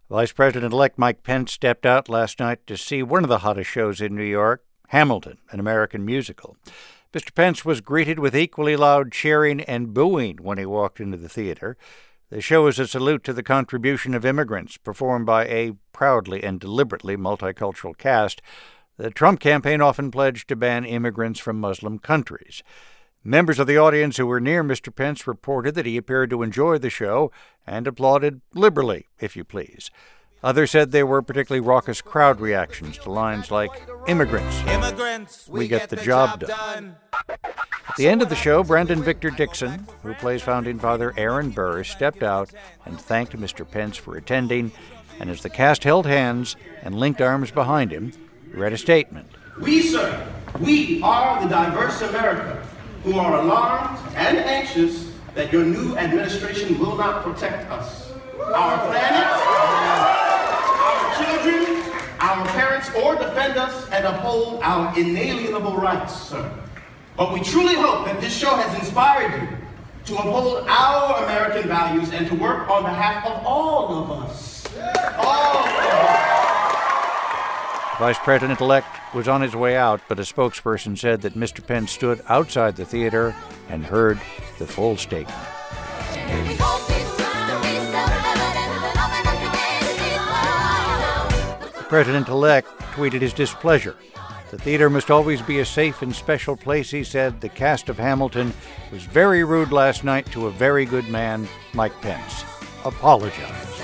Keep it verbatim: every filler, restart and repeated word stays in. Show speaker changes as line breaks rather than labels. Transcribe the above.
Vice President-elect Mike Pence stepped out last night to see one of the hottest shows in New York, Hamilton, an American musical. Mister Pence was greeted with equally loud cheering and booing when he walked into the theater. The show is a salute to the contribution of immigrants, performed by a proudly and deliberately multicultural cast. The Trump campaign often pledged to ban immigrants from Muslim countries. Members of the audience who were near Mister Pence reported that he appeared to enjoy the show and applauded liberally, if you please. Others said there were particularly raucous crowd reactions to lines like, "Immigrants,
Immigrants
we get the job done." At the end of the show, Brendan Victor Dixon, who plays Founding Father Aaron Burr, stepped out and thanked Mister Pence for attending, and as the cast held hands and linked arms behind him, he read a statement.
We, sir, we are the diverse America who are alarmed and anxious that your new administration will not protect us, our planet, our children, our parents, or defend us and uphold our inalienable rights, sir. But we truly hope that this show has inspired you to uphold our American values and to work on behalf of all of us. All of us.
The Vice President-elect was on his way out, but a spokesperson said that Mister Pence stood outside the theater and heard the full statement. The President-elect tweeted his displeasure. The theater must always be a safe and special place, he said. The cast of Hamilton was very rude last night to a very good man, Mike Pence. Apologize.